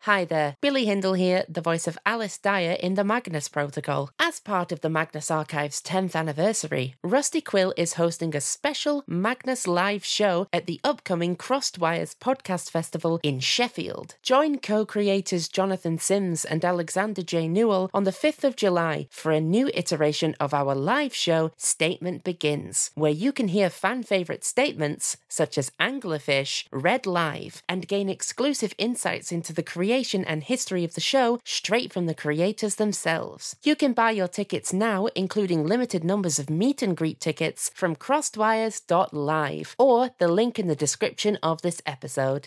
Hi there, Billy Hindle here, the voice of Alice Dyer in the Magnus Protocol. As part of the Magnus Archive's 10th anniversary, Rusty Quill is hosting a special Magnus live show at the upcoming Crossed Wires Podcast Festival in Sheffield. Join co-creators Jonathan Sims and Alexander J. Newell on the 5th of July for a new iteration of our live show, Statement Begins, where you can hear fan-favourite statements such as Anglerfish read live and gain exclusive insights into the creation and history of the show straight from the creators themselves. You can buy your tickets now, including limited numbers of meet and greet tickets from crossedwires.live or the link in the description of this episode.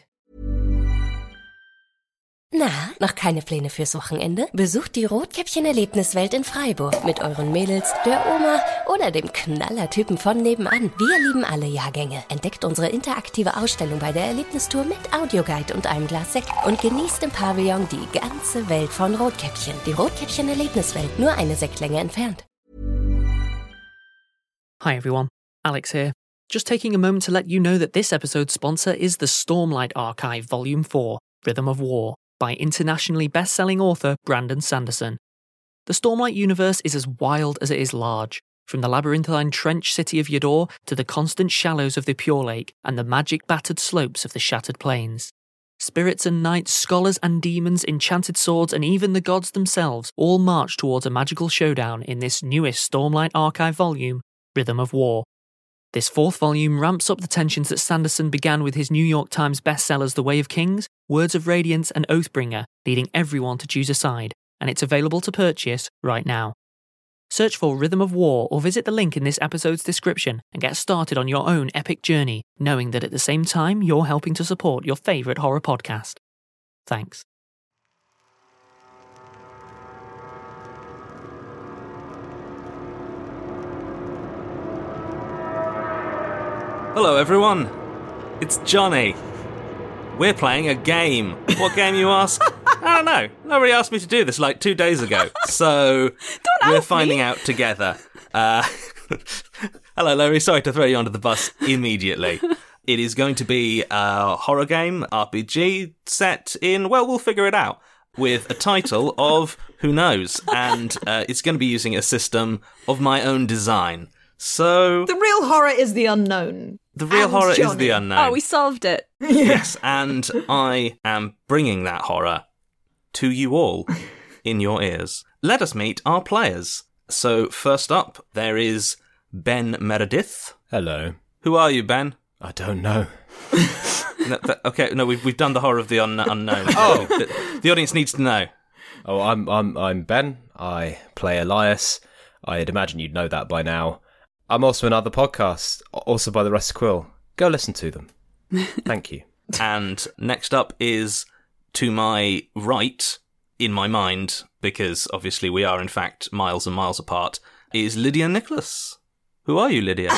Na, noch keine Pläne fürs Wochenende? Besucht die Rotkäppchen-Erlebniswelt in Freiburg mit euren Mädels, der Oma oder dem Knallertypen von nebenan. Wir lieben alle Jahrgänge. Entdeckt unsere interaktive Ausstellung bei der Erlebnistour mit Audioguide und einem Glas Sekt und genießt im Pavillon die ganze Welt von Rotkäppchen. Die Rotkäppchen-Erlebniswelt, nur eine Sektlänge entfernt. Hi everyone, Alex here. Just taking a moment to let you know that this episode's sponsor is the Stormlight Archive Volume 4, Rhythm of War, by internationally best-selling author Brandon Sanderson. The Stormlight universe is as wild as it is large, from the labyrinthine trench city of Yador to the constant shallows of the Pure Lake and the magic-battered slopes of the Shattered Plains. Spirits and knights, scholars and demons, enchanted swords, and even the gods themselves all march towards a magical showdown in this newest Stormlight Archive volume, Rhythm of War. This fourth volume ramps up the tensions that Sanderson began with his New York Times bestsellers The Way of Kings, Words of Radiance and Oathbringer, leading everyone to choose a side, and it's available to purchase right now. Search for Rhythm of War or visit the link in this episode's description and get started on your own epic journey, knowing that at the same time you're helping to support your favourite horror podcast. Thanks. Hello everyone, it's Johnny. We're playing a game. What game, you ask? I don't know. Nobody asked me to do this like 2 days ago, so we're finding out together. Hello Larry, sorry to throw you under the bus immediately. It is going to be a horror game, RPG, set in, well, we'll figure it out, with a title of Who Knows, and it's going to be using a system of my own design. So the real horror is the unknown. The real horror is the unknown. Oh, we solved it. Yes, and I am bringing that horror to you all in your ears. Let us meet our players. So first up, there is Ben Meredith. Hello. Who are you, Ben? I don't know. No, we've done the horror of the unknown. Oh, the audience needs to know. Oh, I'm Ben. I play Elias. I'd imagine you'd know that by now. I'm also in other podcasts, also by the Rusty Quill. Go listen to them. Thank you. And next up is, to my right, in my mind, because obviously we are in fact miles and miles apart, is Lydia Nicholas. Who are you, Lydia?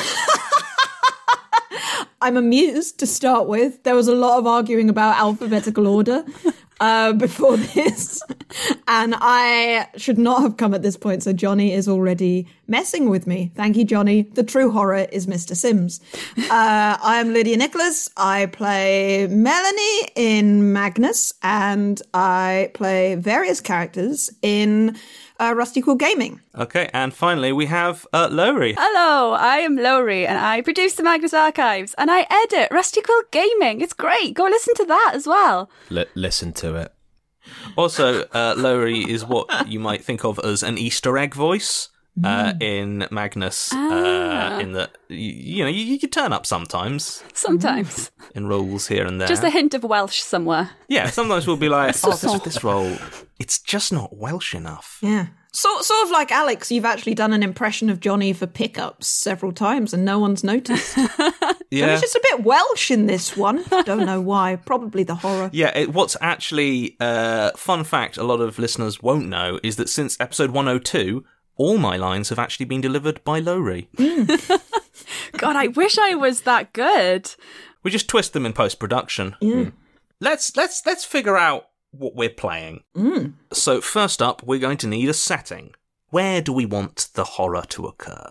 I'm amused to start with. There was a lot of arguing about alphabetical order before this, and I should not have come at this point, so Johnny is already messing with me. Thank you, Johnny. The true horror is Mr. Sims. I am Lydia Nicholas. I play Melanie in Magnus, and I play various characters in Rusty Quill Gaming. Okay, and finally we have Lowry. Hello, I am Lowry, and I produce the Magnus Archives, and I edit Rusty Quill Gaming. It's great. Go listen to that as well. Listen to it. Also, Lowry is what you might think of as an Easter egg voice in Magnus. In that, you could turn up sometimes. Sometimes. In roles here and there. Just a hint of Welsh somewhere. Yeah, sometimes we'll be like, this role, it's just not Welsh enough. Yeah. Sort of like Alex, you've actually done an impression of Johnny for pickups several times and no one's noticed. Yeah. He's just a bit Welsh in this one. Don't know why. Probably the horror. Yeah, what's actually, fun fact a lot of listeners won't know, is that since episode 102, all my lines have actually been delivered by Lowry. God, I wish I was that good. We just twist them in post-production. Yeah. Let's figure out what we're playing. So first up, we're going to need a setting. Where do we want the horror to occur?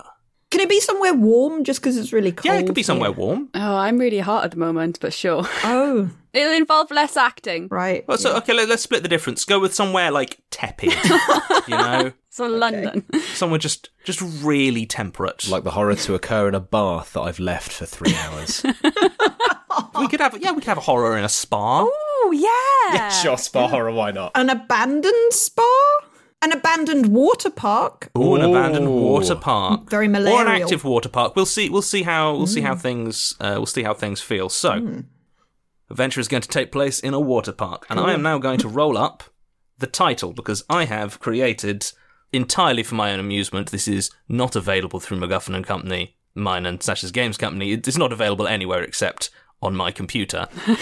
Can it be somewhere warm just because it's really cold? Yeah, it could be somewhere here? warm. Oh, I'm really hot at the moment, but sure. Oh, It'll involve less acting. right. Well, so okay, let's split the difference. Go with somewhere like tepid, you know, So London. somewhere just really temperate. Like the horror to occur in a bath that I've left for 3 hours. we could have a horror in a spa. Oh, yeah. Yeah, sure, spa horror, why not? An abandoned spa? An abandoned water park? Ooh, an abandoned water park, Very or malarial. an active water park. We'll see how things feel. So, adventure is going to take place in a water park, and I am now going to roll up the title because I have created entirely for my own amusement. This is not available through MacGuffin and Company, mine and Sasha's Games Company. It's not available anywhere except on my computer.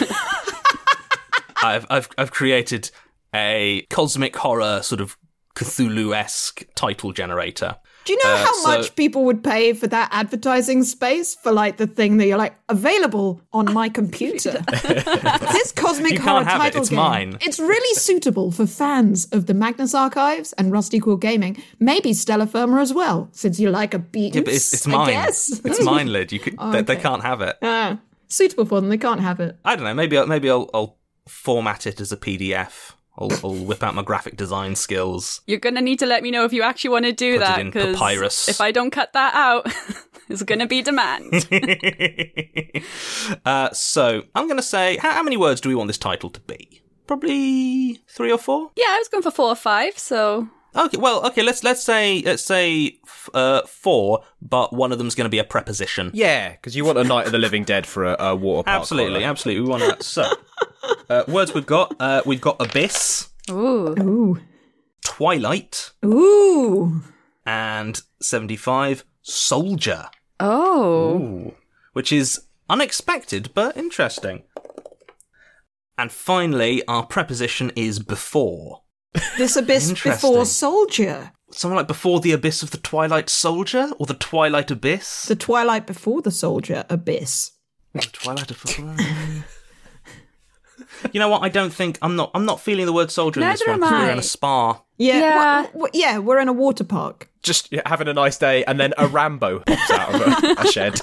I've created a cosmic horror sort of Cthulhu-esque title generator. Do you know how much people would pay for that advertising space for like the thing that you're like available on my computer? This cosmic You horror can't have it, title it's game. mine. It's really suitable for fans of the Magnus Archives and Rusty Quill Gaming. Maybe Stella Firma as well, since you like a beat. Yeah, but it's mine. I guess. It's mine, Lid. You could, they okay. can't have it. Suitable for them. They can't have it. I don't know. Maybe I'll format it as a PDF. I'll whip out my graphic design skills. You're going to need to let me know if you actually want to do Put it that, in because papyrus. if I don't cut that out, there's going to be demand. So I'm going to say, how many words do we want this title to be? Probably 3 or 4. Yeah, I was going for 4 or 5, so... Okay, well, let's say 4, but one of them's going to be a preposition. Yeah, because you want a Night of the Living Dead for a water park. Absolutely, horror. absolutely. We want that. So, words we've got abyss, Ooh. twilight, Ooh. and 75 soldier. Oh. Which is unexpected but interesting. And finally, our preposition is before. This abyss Interesting. before soldier. Something like before the abyss of the twilight soldier, or the twilight abyss. The twilight before the soldier abyss. The twilight of. You know what? I don't think I'm not feeling the word soldier in this Neither one. am 'Cause we're I. in a spa. Yeah. Yeah, we're in a water park. Just having a nice day, and then a Rambo pops out of a shed.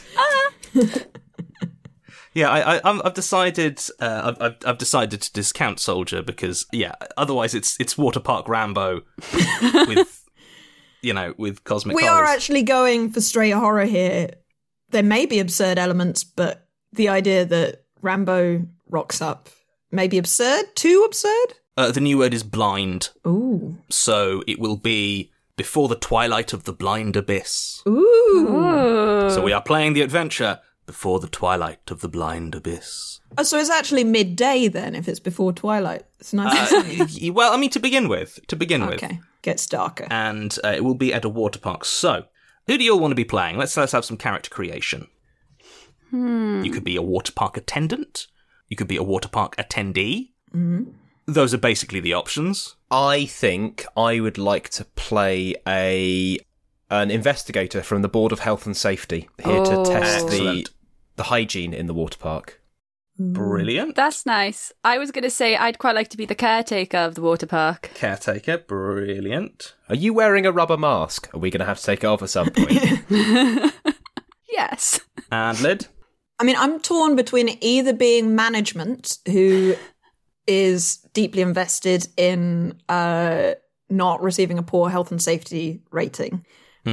Yeah, I've decided. I've decided to discount soldier because otherwise it's water park Rambo with with cosmic. We horrors. are actually going for straight horror here. There may be absurd elements, but the idea that Rambo rocks up may be absurd. Too absurd? The new word is blind, Ooh. so it will be before the twilight of the blind abyss. Ooh. So we are playing the adventure before the twilight of the blind abyss. Oh, so it's actually midday then, if it's before twilight. It's nice and sunny. Well, I mean, to begin with. Okay, gets darker. And it will be at a water park. So, who do you all want to be playing? Let's have some character creation. You could be a water park attendant. You could be a water park attendee. Mm-hmm. Those are basically the options. I think I would like to play an investigator from the Board of Health and Safety here to test Excellent. the hygiene in the water park. Brilliant. That's nice. I was going to say I'd quite like to be the caretaker of the water park. Caretaker, brilliant. Are you wearing a rubber mask? Are we going to have to take it off at some point? Yes. And Lid? I mean, I'm torn between either being management, who is deeply invested in not receiving a poor health and safety rating,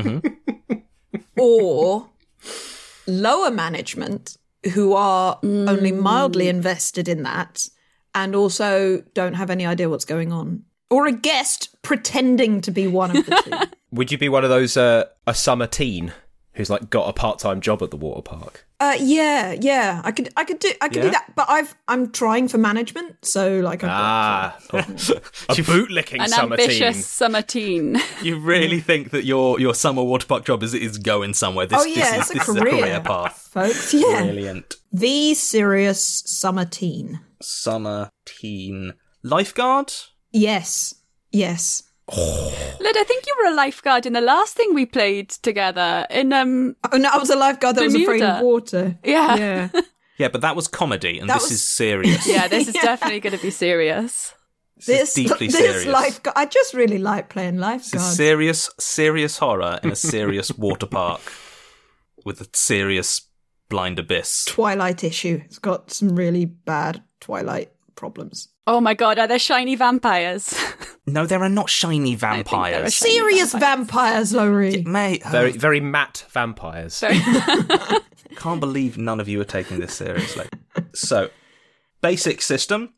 or lower management, who are only mildly invested in that and also don't have any idea what's going on. Or a guest pretending to be one of the two. Would you be one of those a summer teen who's like got a part-time job at the water park? Yeah. I could do that, but I'm trying for management, so like A bootlicking An summer ambitious teen. summer teen. You really think that your summer water park job is going somewhere? This it's is a a career career, path. folks. Yeah, Brilliant. the serious summer teen. Summer teen lifeguard? Yes. Lid, I think you were a lifeguard in the last thing we played together in Oh no, I was a lifeguard that was afraid of Bermuda. water. Yeah. Yeah. Yeah, but that was comedy, and That this was- is serious. Yeah, this is definitely going to be serious. This is deeply serious. lifeguard. I just really like playing This lifeguard. is serious horror in a serious water park. with a serious blind abyss. Twilight issue. It's got some really bad Twilight problems. Oh my god, are there shiny vampires? No, there are not shiny vampires. shiny Serious vampires, Lowry. Mate, Very, very matte vampires. can't believe none of you are taking this seriously. So, basic system,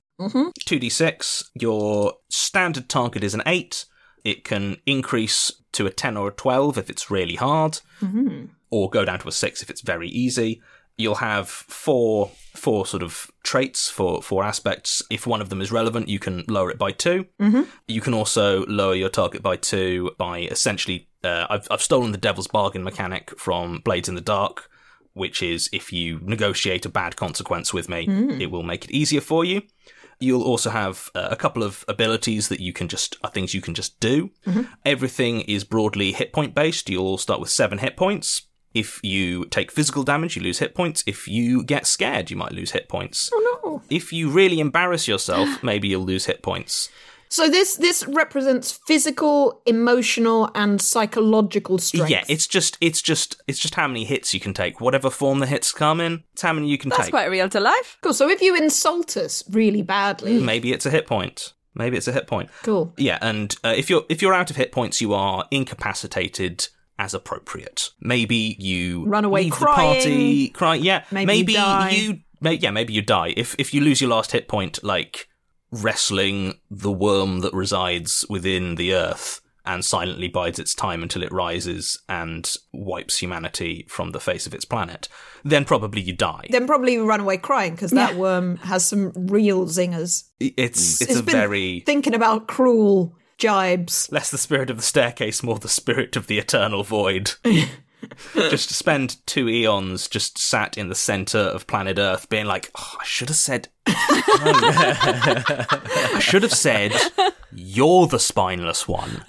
2d6. Your standard target is an 8. It can increase to a 10 or a 12 if it's really hard, or go down to a 6 if it's very easy. You'll have four sort of traits, four aspects. If one of them is relevant, you can lower it by 2. You can also lower your target by 2 by essentially... I've stolen the Devil's Bargain mechanic from Blades in the Dark, which is if you negotiate a bad consequence with me, it will make it easier for you. You'll also have a couple of abilities that are things you can just do. Everything is broadly hit point based. You'll start with 7 hit points. If you take physical damage, you lose hit points. If you get scared, you might lose hit points. Oh no. If you really embarrass yourself, maybe you'll lose hit points. So this represents physical, emotional, and psychological strength. Yeah, it's just how many hits you can take. Whatever form the hits come in, it's how many you can That's take. quite real to life. Cool. So if you insult us really badly, Maybe it's a hit point. Cool. Yeah, and if you're out of hit points, you are incapacitated as appropriate. Maybe you Run away leave crying. the party, cry. Yeah, Maybe you die. Maybe you die. If you lose your last hit point, like wrestling the worm that resides within the earth and silently bides its time until it rises and wipes humanity from the face of its planet, then probably you die. Then probably you run away crying because that worm has some real zingers. It's a been very... thinking about cruel jibes. Less the spirit of the staircase, more the spirit of the eternal void. Just spend 2 eons just sat in the centre of planet Earth being like, oh, I should have said... I should have said, you're the spineless one.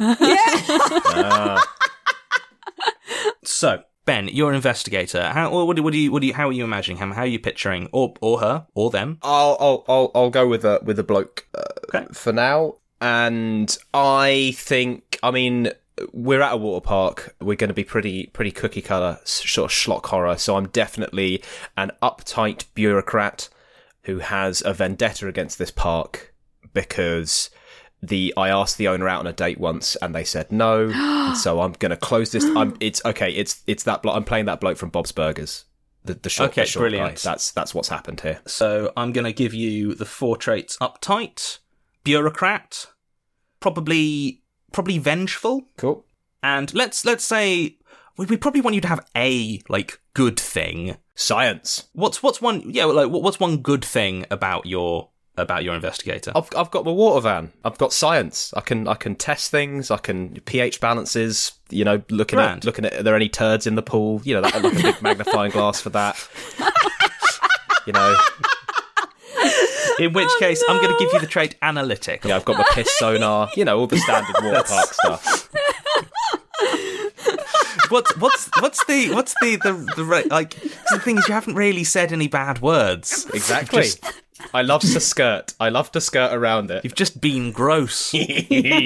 So, Ben, you're an investigator. How are you imagining him? How are you picturing, or her, or them? I'll go with a bloke Okay. for now, and I think, I mean, we're at a water park. We're going to be pretty cookie cutter, sort of schlock horror. So I'm definitely an uptight bureaucrat who has a vendetta against this park because I asked the owner out on a date once and they said no. And so I'm going to close this. It's that bloke. I'm playing that bloke from Bob's Burgers. The short brilliant. guy. That's what's happened here. So I'm going to give you the 4 traits: uptight, bureaucrat, probably vengeful. Cool. And let's say we probably want you to have a good thing. Science. What's one? Yeah, what's one good thing about your investigator? I've got my water van. I've got science. I can test things. I can pH balances. You know, looking at are there any turds in the pool? You know, like a big magnifying glass for that. You know. In which case, I'm going to give you the trait analytic. Yeah, I've got my piss sonar. You know, all the standard water park stuff. What's the like? The thing is, you haven't really said any bad words. Exactly. I love to skirt. I love to skirt around it. You've just been gross. Okay,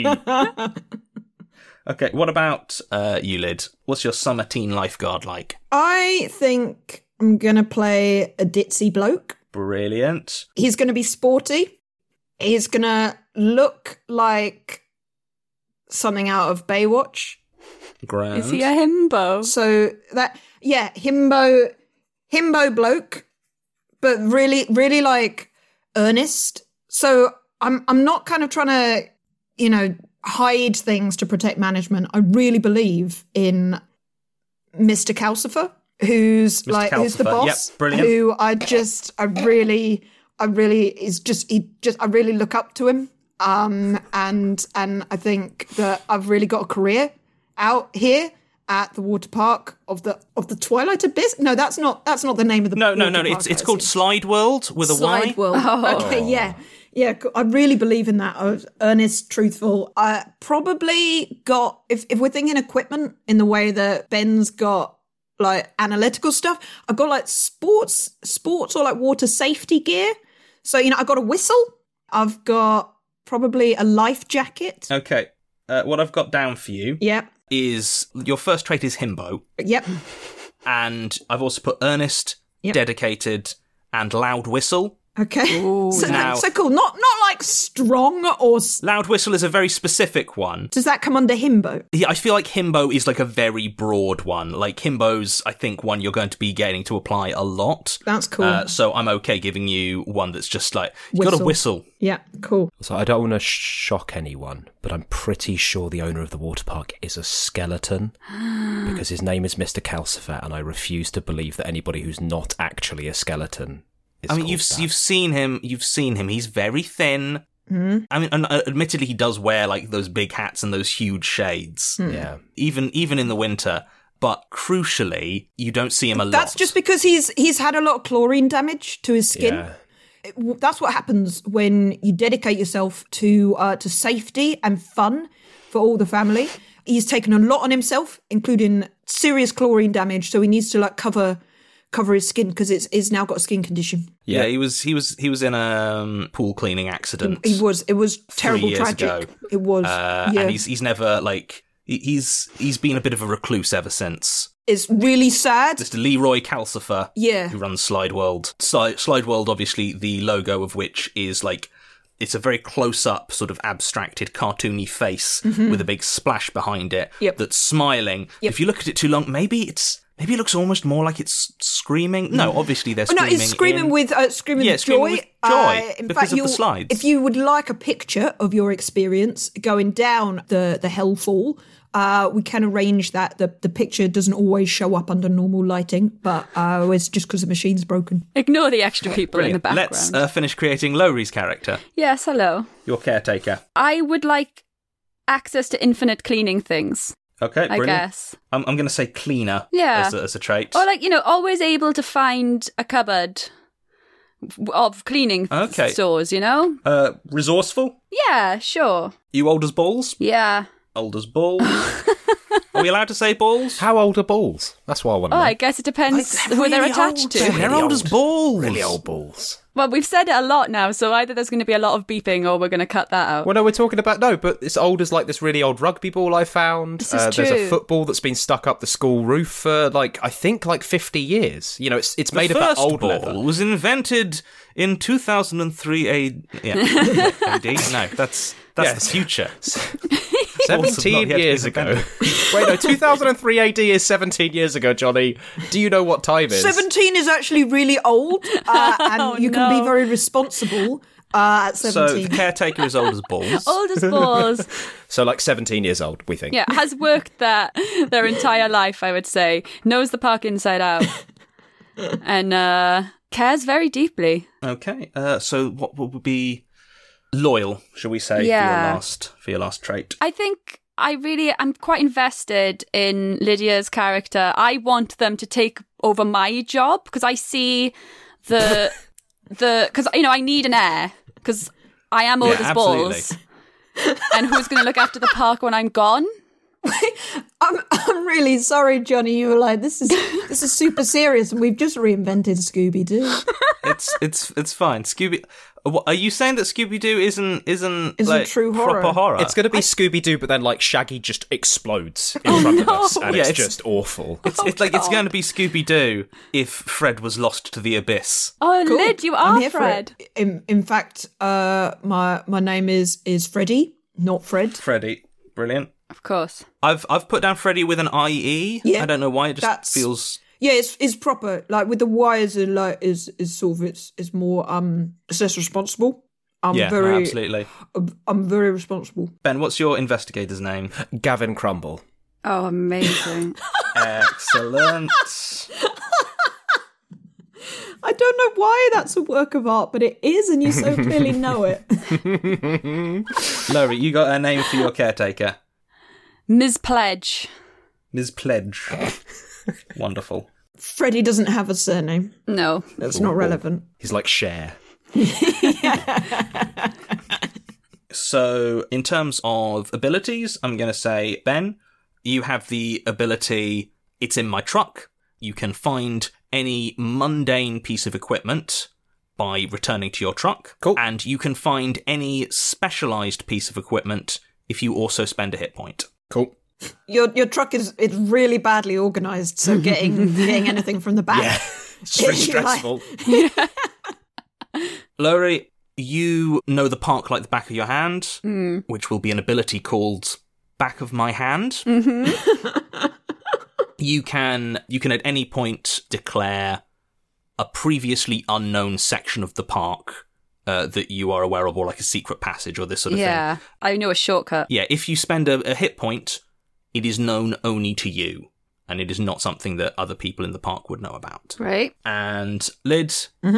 what about you, Lyd? What's your summer teen lifeguard like? I think I'm going to play a ditzy bloke. Brilliant. He's going to be sporty. He's going to look like something out of Baywatch. Grand. Is he a himbo? So himbo bloke, but really like earnest. So I'm not kind of trying to, hide things to protect management. I really believe in Mr. Calcifer, who's the boss. Yep, brilliant. Who I really look up to him. And I think that I've really got a career out here at the water park of the Twilight Abyss. No, that's not the name of the No. water park, It's called Slide World with a Y. Slide World. Oh. Okay, yeah. I really believe in that. I was earnest, truthful. I probably got if we're thinking equipment in the way that Ben's got like analytical stuff, I've got like sports or like water safety gear. So I got a whistle. I've got probably a life jacket. Okay. What I've got down for you. Yep. Is your first trait is himbo. Yep. And I've also put earnest, Yep. dedicated, and loud whistle. Okay. So, Now- so cool. Not like strong or... Loud whistle is a very specific one. Does that come under himbo? Yeah, I feel like himbo is like a very broad one. Like himbo's, I think, one you're going to be getting to apply a lot. That's cool. So I'm okay giving you one that's just like, you got to whistle. Yeah, cool. So I don't want to shock anyone, but I'm pretty sure the owner of the water park is a skeleton because his name is Mr. Calcifer, and I refuse to believe that anybody who's not actually a skeleton is I mean, called you've that. you've seen him. You've seen him. He's very thin. Mm-hmm. I mean, and admittedly, he does wear like those big hats and those huge shades, Yeah. even in the winter. But crucially, you don't see him a lot. That's just because he's had a lot of chlorine damage to his skin. Yeah. That's what happens when you dedicate yourself to safety and fun for all the family. He's taken a lot on himself, including serious chlorine damage. So he needs to like cover his skin because it's now got a skin condition. Yeah, he was in a pool cleaning accident. It was 3 terrible, years tragic. ago. It was. Yeah. And he's never like he's been a bit of a recluse ever since. It's really sad. Mr. Leroy Calcifer, Yeah. who runs Slide World. Slide World, obviously, the logo of which is like, it's a very close-up, sort of abstracted, cartoony face with a big splash behind it Yep. that's smiling. If you look at it too long, maybe it looks almost more like it's screaming. No, obviously they're Oh, no, screaming. it's screaming with screaming joy. with joy In because fact, of the slides. If you would like a picture of your experience going down the hellfall, we can arrange that. The picture doesn't always show up under normal lighting, but it's just because the machine's broken. Ignore the extra people in the Brilliant. background. Let's finish creating Lowry's character, Yes, hello. your caretaker. I would like access to infinite cleaning things, Okay, I brilliant. guess. I'm going to say cleaner Yeah. as a trait. Or like, always able to find a cupboard of cleaning Okay. stores, Resourceful? Yeah, sure. You old as balls? Yeah. Old as balls. Are we allowed to say balls? How old are balls? That's what I want to Oh, know. I guess it depends who they're attached to. They're old as balls. Really old balls. Well, we've said it a lot now, so either there's going to be a lot of beeping or we're going to cut that out. Well, no, we're talking about... No, but it's old as, like, this really old rugby ball I found. This is There's true. a football that's been stuck up the school roof for, I think, 50 years. It's made The of that first old ball leather. was invented in 2003 AD. No, that's Yeah. the future. 17 Balls have not yet years been ago. Wait, no, 2003 AD is 17 years ago, Johnny. Do you know what time is? 17 is actually really old, and you can be no. very responsible at So 17. the caretaker is old as balls. Old as balls. So, 17 years old, we think. Yeah, has worked that their entire life, I would say. Knows the park inside out. And cares very deeply. Okay. So what would be loyal, shall we say, Yeah. for your last trait? I think I'm quite invested in Lydia's character. I want them to take over my job because I see because I need an heir because I am old as balls. And who's going to look after the park when I'm gone? I'm really sorry, Johnny. You were like, this is super serious, and we've just reinvented Scooby Doo. It's fine. Scooby. Are you saying that Scooby Doo isn't like true horror? proper horror? It's going to be Scooby-Doo, but then, Shaggy just explodes in front of us, and Yeah, it's it's- just awful. It's it's going to be Scooby Doo if Fred was lost to the abyss. Oh, Cool. Lyd, you I'm are here for Fred. it. In fact, my name is Freddie, not Fred. Freddy, brilliant. Of course. I've put down Freddy with an IE. Yeah, I don't know why. It just that's- feels. Yeah, it's proper. Like with the wires, is sort of it's more it's less responsible. I'm Absolutely. I'm very responsible. Ben, what's your investigator's name? Gavin Crumble. Oh, amazing. Excellent. I don't know why that's a work of art, but it is, and you so clearly know it. Laurie, you got a name for your caretaker? Ms. Pledge. Ms. Pledge. Wonderful. Freddie doesn't have a surname. No. That's not relevant. He's like Cher. So, in terms of abilities, I'm going to say, Ben, you have the ability, it's in my truck. You can find any mundane piece of equipment by returning to your truck. Cool. And you can find any specialised piece of equipment if you also spend a hit point. Cool. Your truck is really badly organised, so getting anything from the back. Yeah, it's really stressful. Lowry, you know the park like the back of your hand, which will be an ability called Back of My Hand. Mm-hmm. You can at any point declare a previously unknown section of the park that you are aware of, or like a secret passage or this sort of thing. Yeah, I know a shortcut. Yeah, if you spend a hit point, it is known only to you, and it is not something that other people in the park would know about. Right. And Lyd,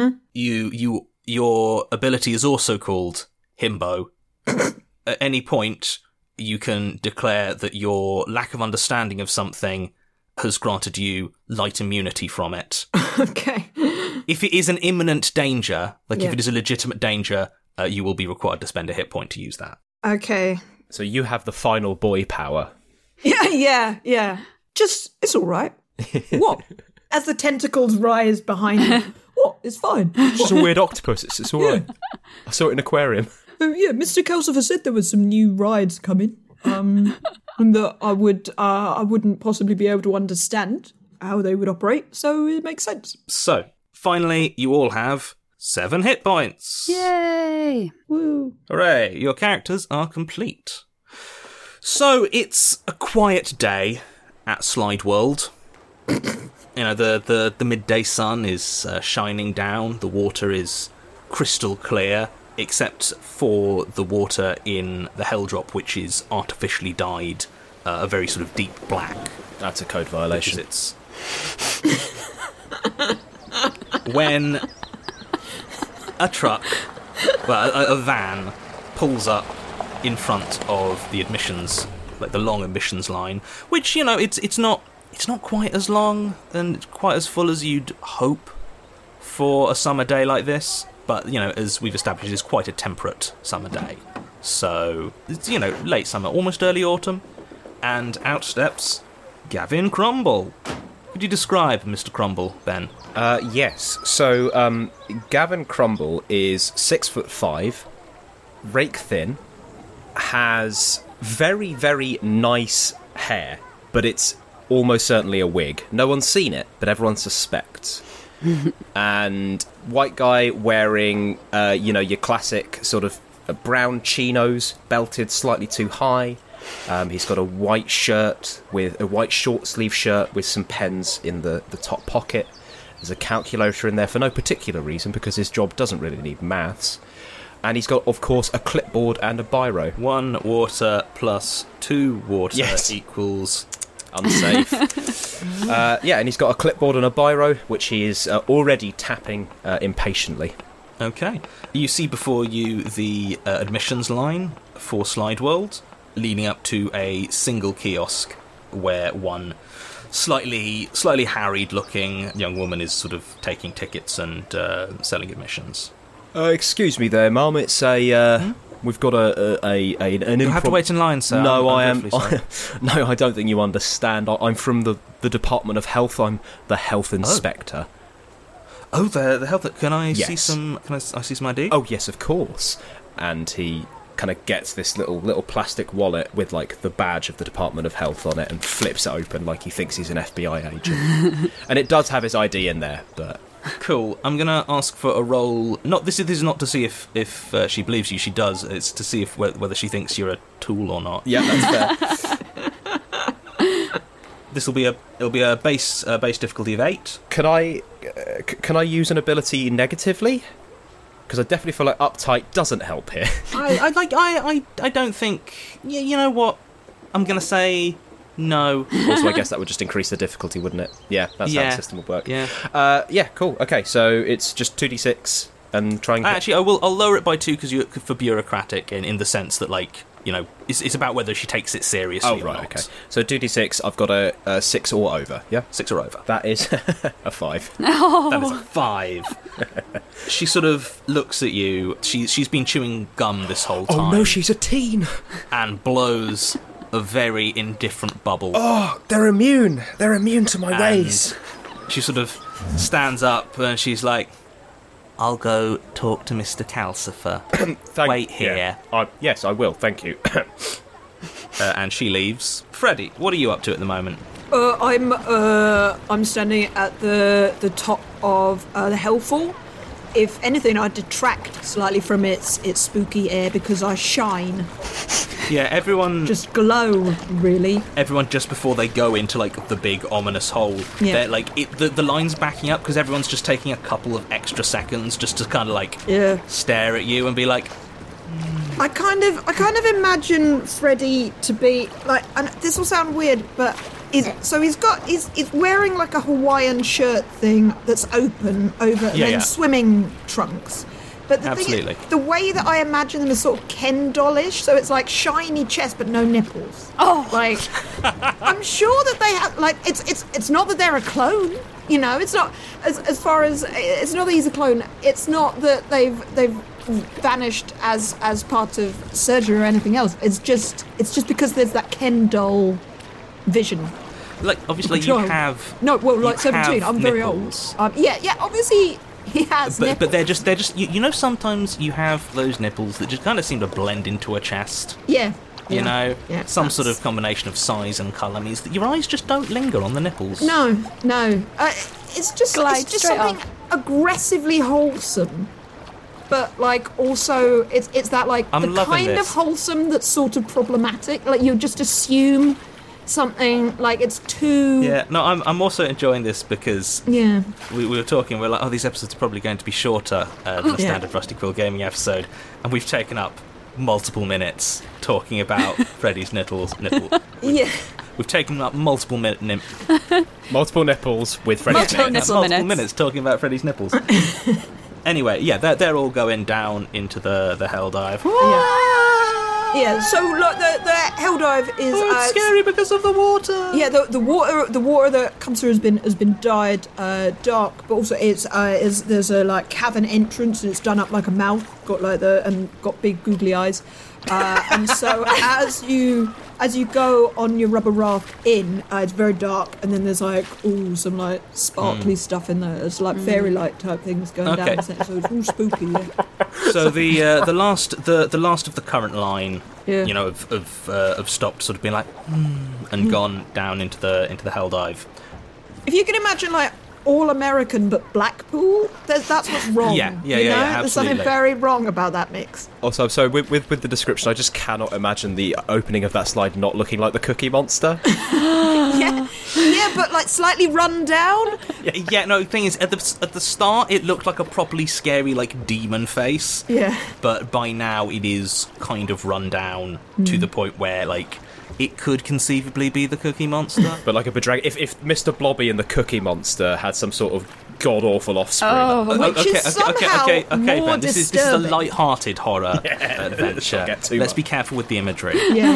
your ability is also called Himbo. At any point, you can declare that your lack of understanding of something has granted you light immunity from it. Okay. If it is an imminent danger, like if it is a legitimate danger, you will be required to spend a hit point to use that. Okay. So you have the final boy power. Yeah. Just, it's all right. What? As the tentacles rise behind him. What? It's fine. It's just a weird octopus. It's all right. I saw it in an aquarium. Yeah, Mr. Calcifer said there was some new rides coming. And that I wouldn't possibly be able to understand how they would operate, so it makes sense. So, finally, you all have 7 hit points. Yay! Woo. Hooray, your characters are complete. So, it's a quiet day at Slide World. The midday sun is shining down, the water is crystal clear, except for the water in the Helldrop, which is artificially dyed a very sort of deep black. That's a code violation. It's when a truck, a van, pulls up in front of the admissions, like the long admissions line, which it's not quite as long and quite as full as you'd hope for a summer day like this. But, as we've established, it's quite a temperate summer day. So, it's, late summer, almost early autumn. And out steps Gavin Crumble. Could you describe Mr. Crumble, Ben? Yes. So, Gavin Crumble is 6'5", rake thin, has very, very nice hair, but it's almost certainly a wig. No one's seen it, but everyone suspects. And white guy wearing, your classic sort of brown chinos, belted slightly too high. He's got a white shirt with a white short sleeve shirt with some pens in the top pocket. There's a calculator in there for no particular reason because his job doesn't really need maths. And he's got, of course, a clipboard and a biro. 1 water plus 2 water equals... unsafe. And he's got a clipboard and a biro, which he is already tapping impatiently. Okay. You see before you the admissions line for Slide World, leading up to a single kiosk where one slightly harried-looking young woman is sort of taking tickets and selling admissions. Excuse me there, Mum. It's a... We've got an You have to wait in line, sir. No, No, I don't think you understand. I'm from the Department of Health. I'm the health inspector. Oh, the health. Can I Yes. see some? Can I see some ID? Oh, yes, of course. And he kind of gets this little plastic wallet with like the badge of the Department of Health on it and flips it open like he thinks he's an FBI agent. And it does have his ID in there, but. Cool. I'm gonna ask for a roll. This is not to see if she believes you. She does. It's to see if whether she thinks you're a tool or not. Yeah, that's fair. It'll be a base difficulty of 8. Can I use an ability negatively? Because I definitely feel like uptight doesn't help here. I don't think. Yeah, you know what? I'm gonna say no. Also, I guess that would just increase the difficulty, wouldn't it? Yeah, that's how the system would work. Yeah. Cool. Okay, so it's just 2d6 and try and... Actually, I'll lower it by 2 for bureaucratic in the sense that, like, it's about whether she takes it seriously or not. Okay. So 2d6, I've got a 6 or over, yeah? 6 or over. That is a 5. That is a 5. She sort of looks at you. She's been chewing gum this whole time. Oh no, she's a teen! And blows a very indifferent bubble. Oh, they're immune! They're immune to my ways! She sort of stands up and she's like, I'll go talk to Mr. Calcifer. Wait here. Yeah. Yes, I will, thank you. and she leaves. Freddy, what are you up to at the moment? I'm standing at the top of the Hellfall. If anything, I detract slightly from its spooky air because I shine. Yeah, everyone just glow, really. Everyone just before they go into like the big ominous hole, they're like the line's backing up because everyone's just taking a couple of extra seconds just to kind of like stare at you and be like. I kind of imagine Freddy to be like, and this will sound weird, but he's wearing like a Hawaiian shirt thing that's open over and then swimming trunks. But the thing is, the way that I imagine them is sort of Ken dollish, so it's like shiny chest but no nipples. Oh, like I'm sure that they have like it's not that they're a clone, you know. It's not as far as it's not that he's a clone. It's not that they've vanished as part of surgery or anything else. It's just because there's that Ken doll vision. Like obviously you have like 17. I'm very old. Yeah. Obviously. He has nipples. But they're just you know, sometimes you have those nipples that just kind of seem to blend into a chest. Yeah. You know, some sort of combination of size and colour means that your eyes just don't linger on the nipples. No. It's just something aggressively wholesome. But like also it's that like the kind of wholesome that's sort of problematic. Like you just assume something like it's too. Yeah, no, I'm also enjoying this because we were talking. We're like, these episodes are probably going to be shorter than the standard Rusty Quill Gaming episode, and we've taken up multiple minutes talking about Freddy's nipple. Yeah. We've taken up multiple multiple nipples with Freddy's nipples. Multiple minutes talking about Freddy's nipples. Anyway, they're all going down into the hell dive. Yeah, so like the hell dive is it's scary because of the water. Yeah, the water that comes through has been dyed dark, but also there's a like cavern entrance and it's done up like a mouth, got big googly eyes, and so as you go on your rubber raft in, it's very dark, and then there's like some like sparkly stuff in there. It's like fairy light type things going down, so it's all spooky. Yeah. So the last of the current line, you know, have stopped, sort of being like, and gone down into the hell dive. If you can imagine like all American but Blackpool, that's what's wrong. Yeah, absolutely. There's something very wrong about that mix. Also, so with the description, I just cannot imagine the opening of that slide not looking like the Cookie Monster. yeah, but like slightly run down. Yeah. No, the thing is, at the start, it looked like a properly scary like demon face. Yeah. But by now, it is kind of run down to the point where like. It could conceivably be the Cookie Monster. But like a bedrag... If Mr. Blobby and the Cookie Monster had some sort of god-awful offspring... Okay, Ben, this is a light-hearted horror adventure. Let's be careful with the imagery.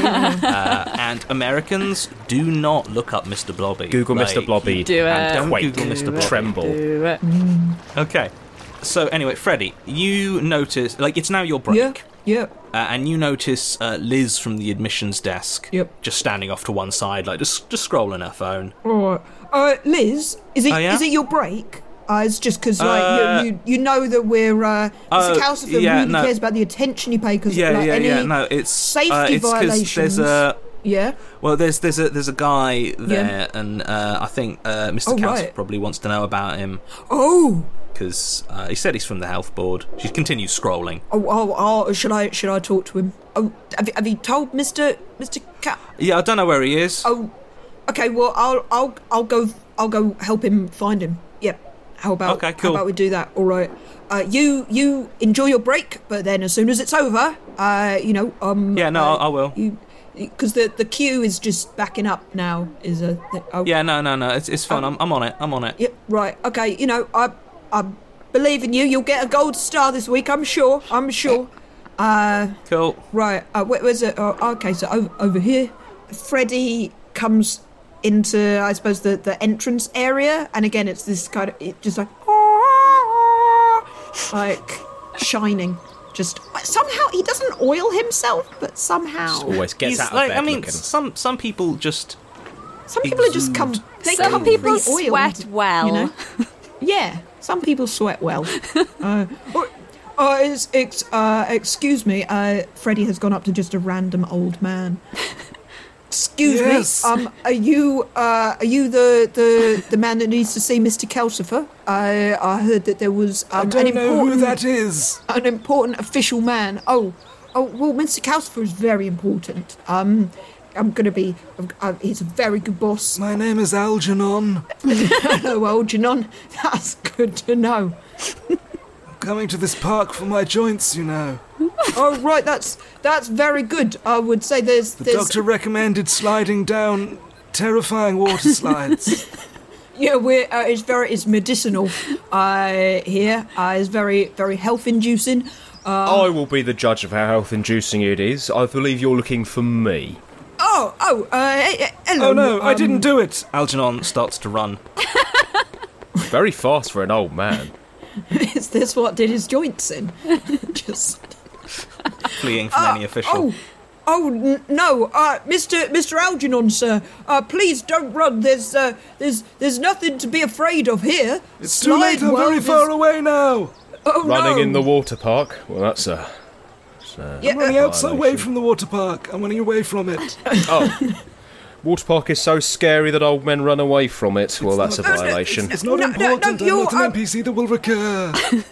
And Americans, do not look up Mr. Blobby. Google Mr. Blobby. Do it. And don't Google Mr. Blobby. Tremble. Do it. Okay. So anyway, Freddy, you notice... Like, it's now your break. Yeah. And you notice Liz from the admissions desk just standing off to one side, like just scrolling her phone. All right. Liz, is it your break? It's just because like you know that we're Mr. Calcifer really cares about the attention you pay because it's safety violations. There's a guy there, and I think Mr. Calcifer probably wants to know about him. Oh. Because he said he's from the health board. She continues scrolling. Should I talk to him? Oh, have you told Mr. Cat? Yeah, I don't know where he is. Oh, okay. Well, I'll go help him find him. Yep. How about we do that? All right. You enjoy your break, but then as soon as it's over, I will. Because the queue is just backing up now. No. It's fine. I'm on it. Yep. Right. Okay. You know, I believe in you. You'll get a gold star this week, I'm sure. Cool. Right. Where's it? Okay, so over here. Freddy comes into, I suppose, the entrance area. And again, it's this kind of, just like shining. Just somehow, he doesn't oil himself, but somehow. Just always gets out of bed looking. Some people just... Some people are just come... Some people sweat well. You know? Yeah. Some people sweat well. Excuse me. Freddy has gone up to just a random old man. Excuse Yes. me. Are you the man that needs to see Mr. Calcifer? I heard that there was I don't know who that is. an important official man. Oh, well, Mr. Calcifer is very important. He's a very good boss. My name is Algernon. Hello, Algernon. That's good to know. I'm coming to this park for my joints, you know. Oh, right, that's very good. I would say there's The doctor recommended sliding down terrifying water slides. Yeah, it's medicinal. Here, it's very, very health inducing. I will be the judge of how health-inducing it is. I believe you're looking for me. Hello. Oh no, I didn't do it. Algernon starts to run. Very fast for an old man. Is this what did his joints in? Just Fleeing from any official. No, Mr. Algernon, sir. Please don't run. There's nothing to be afraid of here. It's too late, I'm very far away now. Oh, Running no. in the water park? Well, that's a... I'm running away from the water park. I'm running away from it. Oh. Water park is so scary that old men run away from it. Well, that's a violation. It's not important. I'm not an NPC that will recur.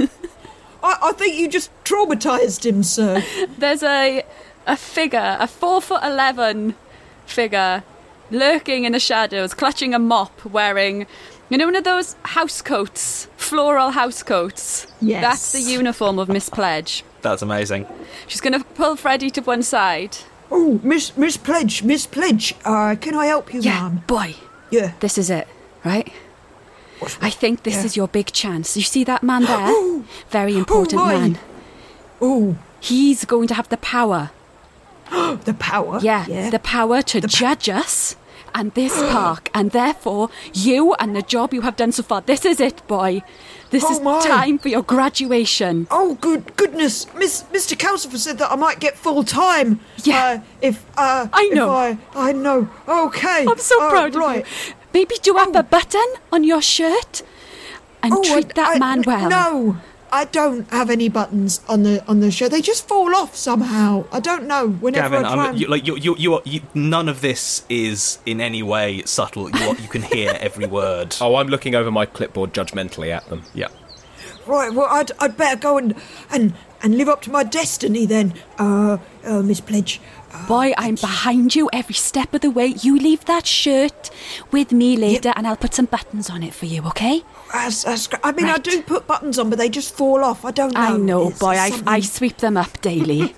I think you just traumatised him, sir. There's a figure, a 4'11" figure, lurking in the shadows, clutching a mop, wearing, one of those house coats, floral house coats. Yes. That's the uniform of Miss Pledge. That's amazing. She's going to pull Freddie to one side. Oh, Miss Pledge, can I help you, ma'am? Boy. Yeah. This is it, right? I think this is your big chance. You see that man there? Very important man. Oh. He's going to have the power. The power? Yeah, the power to judge us and this park, and therefore you and the job you have done so far. This is it, boy. This is time for your graduation. Oh, goodness. Mr. Calcifer said that I might get full time. Yeah. I know. Okay. I'm so proud of you. Maybe do up a button on your shirt and treat that man well. No, I don't have any buttons on the shirt. They just fall off somehow. I don't know. Whenever Gavin, none of this is in any way subtle. You can hear every word. Oh, I'm looking over my clipboard judgmentally at them. Yeah. Right. Well, I'd better go and live up to my destiny then, Miss Pledge. Boy, I'm behind you every step of the way. You leave that shirt with me later and I'll put some buttons on it for you, okay? That's great. I mean, right. I do put buttons on, but they just fall off. I don't know. I know, boy. I sweep them up daily.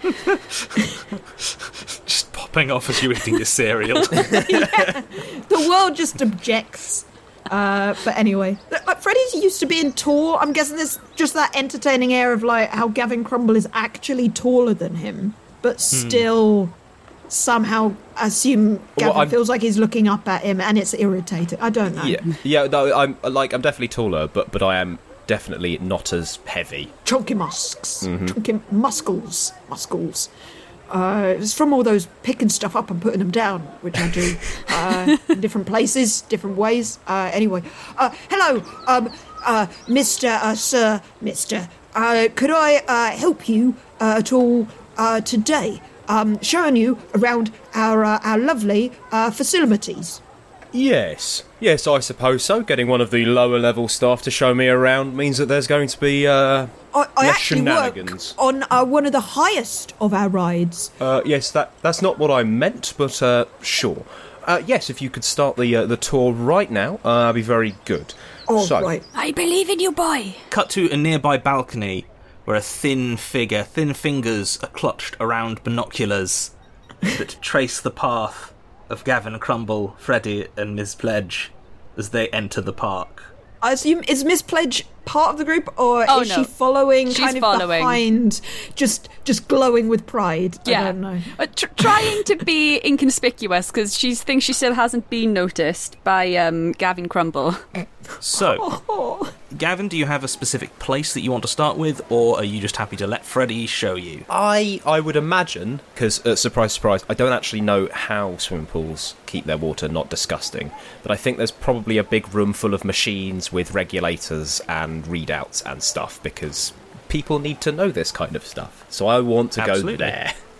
Just popping off as you're eating your cereal. Yeah. The world just objects. But anyway, Freddie's used to being tall. I'm guessing there's just that entertaining air of like how Gavin Crumble is actually taller than him, but still somehow assume Gavin feels like he's looking up at him, and it's irritating. I don't know. Yeah. No, I'm definitely taller, but I am definitely not as heavy. Chunky chunky muscles. It's from all those picking stuff up and putting them down, which I do in different places, different ways. Anyway, hello, Mister. Could I help you at all today? Showing you around our lovely facilities. Yes, I suppose so. Getting one of the lower level staff to show me around means that there's going to be I actually shenanigans. work on one of the highest of our rides. Yes, that's not what I meant, but sure. Yes, if you could start the tour right now, that'd be very good. Right. I believe in you, boy. Cut to a nearby balcony where a thin fingers are clutched around binoculars that trace the path of Gavin Crumble, Freddie and Miss Pledge as they enter the park. I assume, is Miss Pledge part of the group, or is she following? She's kind of following behind, just glowing with pride? Yeah. I don't know. Trying to be inconspicuous because she thinks she still hasn't been noticed by Gavin Crumble. So, Gavin, do you have a specific place that you want to start with, or are you just happy to let Freddie show you? I would imagine, because, surprise, I don't actually know how swimming pools keep their water not disgusting, but I think there's probably a big room full of machines with regulators and readouts and stuff, because people need to know this kind of stuff. So I want to go there.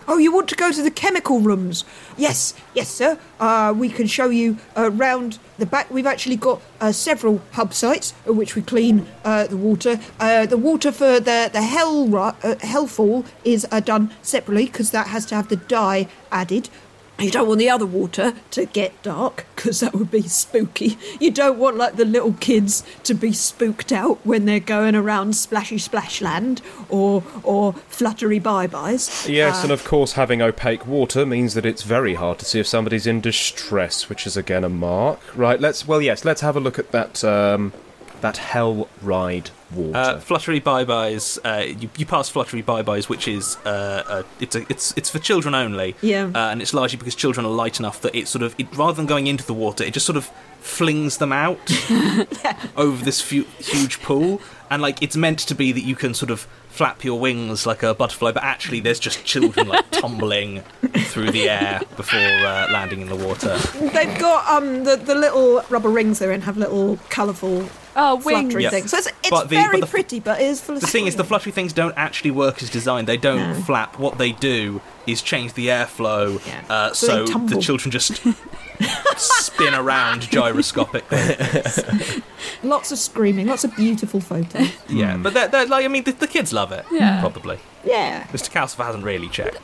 Oh, you want to go to the chemical rooms? Yes, sir. We can show you around the back. We've actually got several hub sites at which we clean the water. The water for the Hellfall is done separately because that has to have the dye added. You don't want the other water to get dark because that would be spooky. You don't want like the little kids to be spooked out when they're going around Splashy Splashland or Fluttery Bye-Byes. Yes, and of course having opaque water means that it's very hard to see if somebody's in distress, which is again a mark. Right, let's have a look at that Hell Ride water. Fluttery Bye-Byes, you pass Fluttery Bye-Byes, which is it's for children only. Yeah. And it's largely because children are light enough that it rather than going into the water, it just sort of flings them out over this huge pool. And like it's meant to be that you can sort of flap your wings like a butterfly, but actually there's just children like tumbling through the air before landing in the water. They've got the little rubber rings they're in have little colourful fluttery things. So it's very pretty, but it is full of The thing is, the fluttery things don't actually work as designed. They don't flap. What they do is change the airflow, so the children just spin around gyroscopically. Lots of screaming, lots of beautiful photos. Yeah, but they're like, I mean, the kids love it. Yeah. Probably. Yeah. Mr. Calcifer hasn't really checked.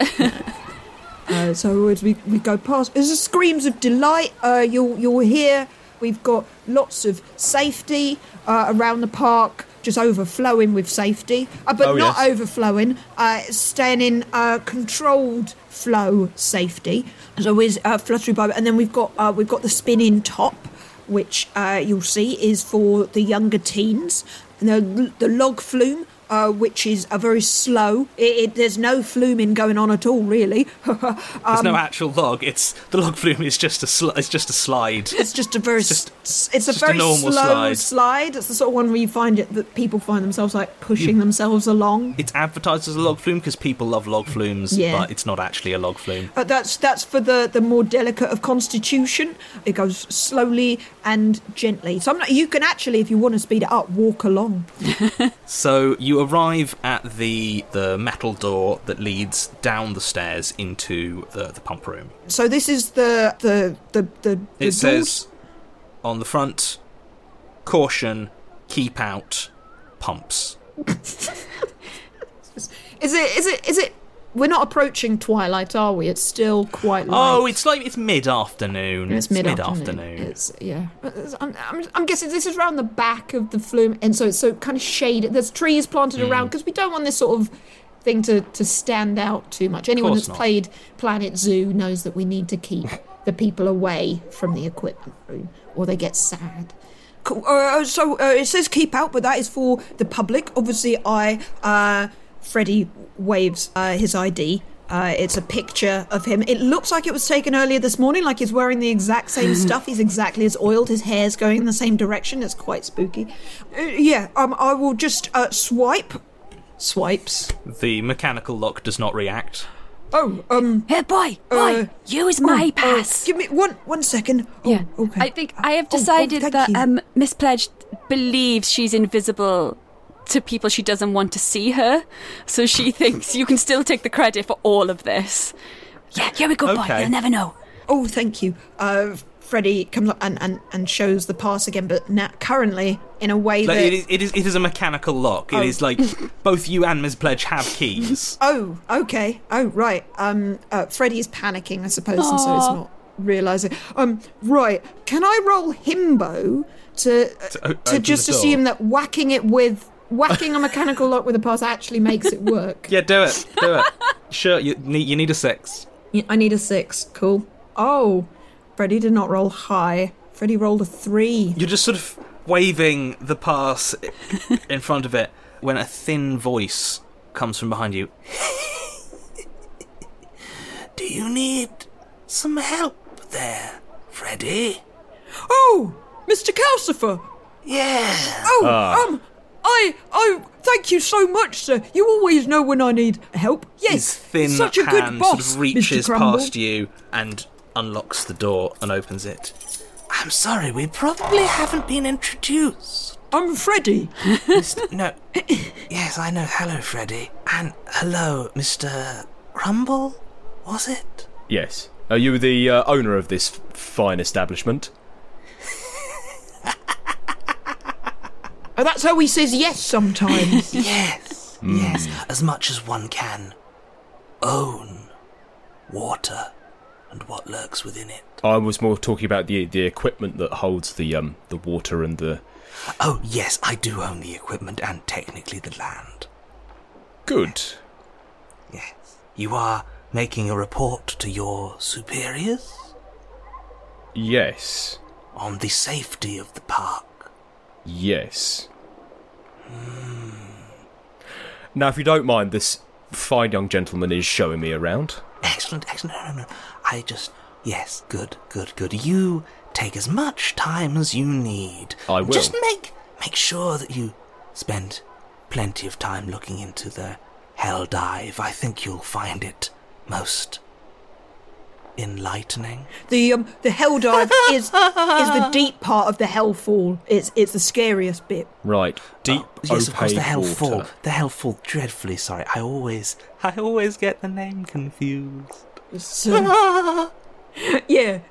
So as we go past, there's screams of delight. You'll hear. We've got lots of safety around the park, just overflowing with safety, but not overflowing. Staying in controlled flow safety. So with Fluttery Bye, and then we've got the spinning top, which you'll see is for the younger teens. And the log flume, which is a very slow. There's no fluming going on at all, really. There's no actual log. The log flume is just a slide. It's just a very normal slow slide. It's the sort of one where you find it that people find themselves like pushing themselves along. It's advertised as a log flume because people love log flumes, but it's not actually a log flume. That's for the more delicate of constitution. It goes slowly and gently. So you can actually, if you want to speed it up, walk along. So you arrive at the metal door that leads down the stairs into the pump room. So this is the It says on the front, caution, keep out, pumps. Is it? We're not approaching twilight, are we? It's still quite light. Oh, it's mid-afternoon. It's mid-afternoon. I'm guessing this is around the back of the flume, and so it's kind of shaded. There's trees planted around because we don't want this sort of thing to stand out too much. Anyone that's played Planet Zoo knows that we need to keep the people away from the equipment room, or they get sad. Cool. So it says keep out, but that is for the public. Obviously, Freddie waves his ID. It's a picture of him. It looks like it was taken earlier this morning, like he's wearing the exact same stuff. He's exactly as oiled. His hair's going in the same direction. It's quite spooky. I will just swipe. Swipes. The mechanical lock does not react. Hey, boy, use my pass. Give me one second. Yeah. Okay. I think I have decided that Miss Pledge believes she's invisible to people she doesn't want to see her, so she thinks you can still take the credit for all of this. Yeah, you're a good boy. You'll never know. Oh, thank you. Freddie comes up and shows the pass again, but now currently in a way that it is a mechanical lock. It is like both you and Ms. Pledge have keys. Oh, okay. Oh, right. Freddie's panicking, I suppose, and so he's not realising. Right. Can I roll himbo to just assume that whacking a mechanical lock with a pass actually makes it work? Yeah, do it. Sure, you need a 6. I need a 6. Cool. Oh, Freddie did not roll high. Freddie rolled a 3. You're just sort of waving the pass in front of it when a thin voice comes from behind you. Do you need some help there, Freddie? Oh, Mr. Calcifer. Yeah. I thank you so much, sir. You always know when I need help. Yes, his thin such a good hand boss, sort of reaches Mr. Crumble. past you and unlocks the door and opens it. I'm sorry, we probably haven't been introduced. I'm Freddie. No. Yes, I know. Hello, Freddie. And hello, Mr. Crumble? was it? Yes. Are you the owner of this fine establishment? Oh, that's how he says yes sometimes. Yes, yes. As much as one can own water and what lurks within it. I was more talking about the equipment that holds the water and the... Oh, yes, I do own the equipment and technically the land. Good. Yes. You are making a report to your superiors Yes. on the safety of the park. Yes. Now, if you don't mind, this fine young gentleman is showing me around. Excellent. No. Yes, good. You take as much time as you need. I will. Just make sure that you spend plenty of time looking into the Hell Dive. I think you'll find it most enlightening. The hell dive is the deep part of the hell fall. It's the scariest bit. Right. Deep, yes, of course, the Hell water. Fall. The Hell Fall. Dreadfully sorry. I always get the name confused. So, yeah.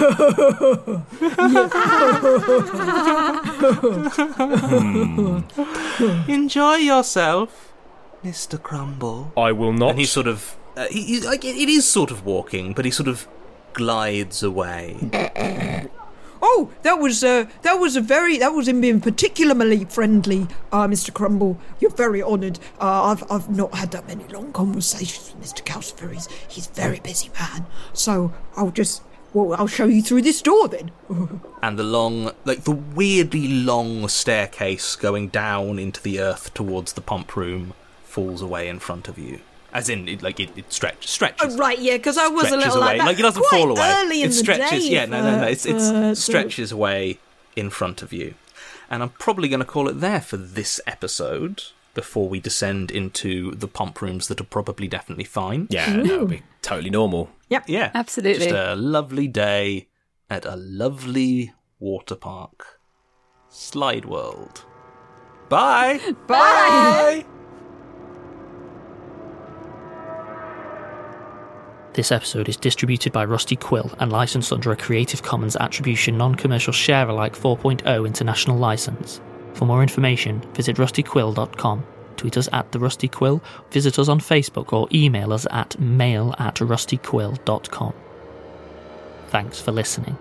Enjoy yourself, Mr. Crumble. I will not. And he sort of... it is sort of walking, but he sort of glides away. Oh, that was him being particularly friendly, Mr. Crumble. You're very honoured. I've not had that many long conversations with Mr. Calcifer. He's a very busy man. So I'll show you through this door then. And the weirdly long staircase going down into the earth towards the pump room falls away in front of you. As in, it stretches. Oh, right, yeah, because I was a little away. like that. It doesn't fall away. Early in it stretches. The day Yeah, no. It stretches away in front of you. And I'm probably going to call it there for this episode before we descend into the pump rooms that are probably definitely fine. Yeah, that would be totally normal. Yep. Yeah, Absolutely. Just a lovely day at a lovely water park. Slide World. Bye. Bye. This episode is distributed by Rusty Quill and licensed under a Creative Commons Attribution Non-Commercial Share-alike 4.0 international license. For more information, visit rustyquill.com, tweet us at @TheRustyQuill, visit us on Facebook or email us at mail@rustyquill.com. Thanks for listening.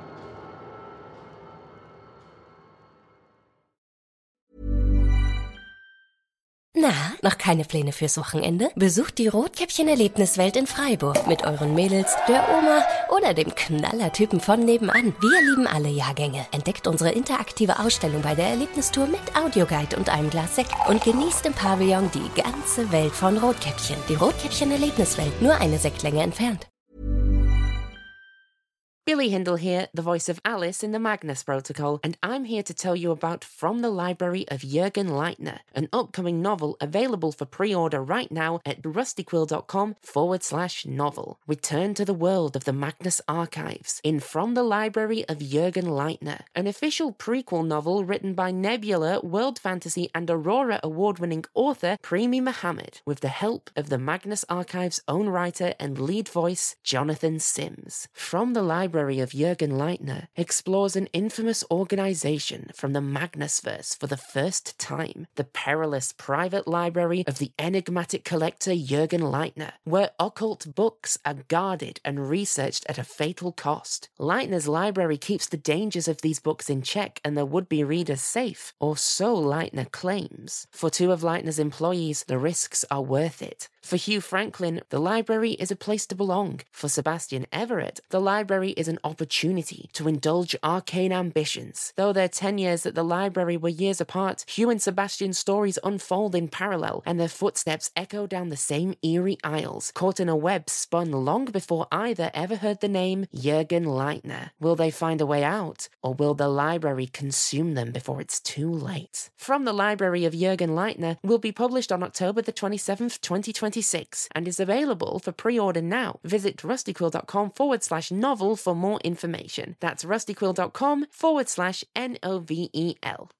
Na, noch keine Pläne fürs Wochenende? Besucht die Rotkäppchen-Erlebniswelt in Freiburg mit euren Mädels, der Oma oder dem Knallertypen von nebenan. Wir lieben alle Jahrgänge. Entdeckt unsere interaktive Ausstellung bei der Erlebnistour mit Audioguide und einem Glas Sekt und genießt im Pavillon die ganze Welt von Rotkäppchen. Die Rotkäppchen-Erlebniswelt, nur eine Sektlänge entfernt. Billy Hindle here, the voice of Alice in the Magnus Protocol, and I'm here to tell you about From the Library of Jürgen Leitner, an upcoming novel available for pre-order right now at rustyquill.com/novel. Return to the world of the Magnus archives in From the Library of Jürgen Leitner, an official prequel novel written by Nebula, World Fantasy and Aurora award-winning author Premi Mohammed, with the help of the Magnus archives' own writer and lead voice, Jonathan Sims. From the Library of Jürgen Leitner explores an infamous organization from the Magnusverse for the first time, the perilous private library of the enigmatic collector Jürgen Leitner, where occult books are guarded and researched at a fatal cost. Leitner's library keeps the dangers of these books in check and their would-be readers safe, or so Leitner claims. For two of Leitner's employees, the risks are worth it. For Hugh Franklin, the library is a place to belong. For Sebastian Everett, the library is an opportunity to indulge arcane ambitions. Though their tenures at the library were years apart, Hugh and Sebastian's stories unfold in parallel, and their footsteps echo down the same eerie aisles, caught in a web spun long before either ever heard the name Jürgen Leitner. Will they find a way out, or will the library consume them before it's too late? From the Library of Jürgen Leitner will be published on October the 27th, 2026, and is available for pre-order now. Visit rustyquill.com/novel for more information. That's rustyquill.com/NOVEL.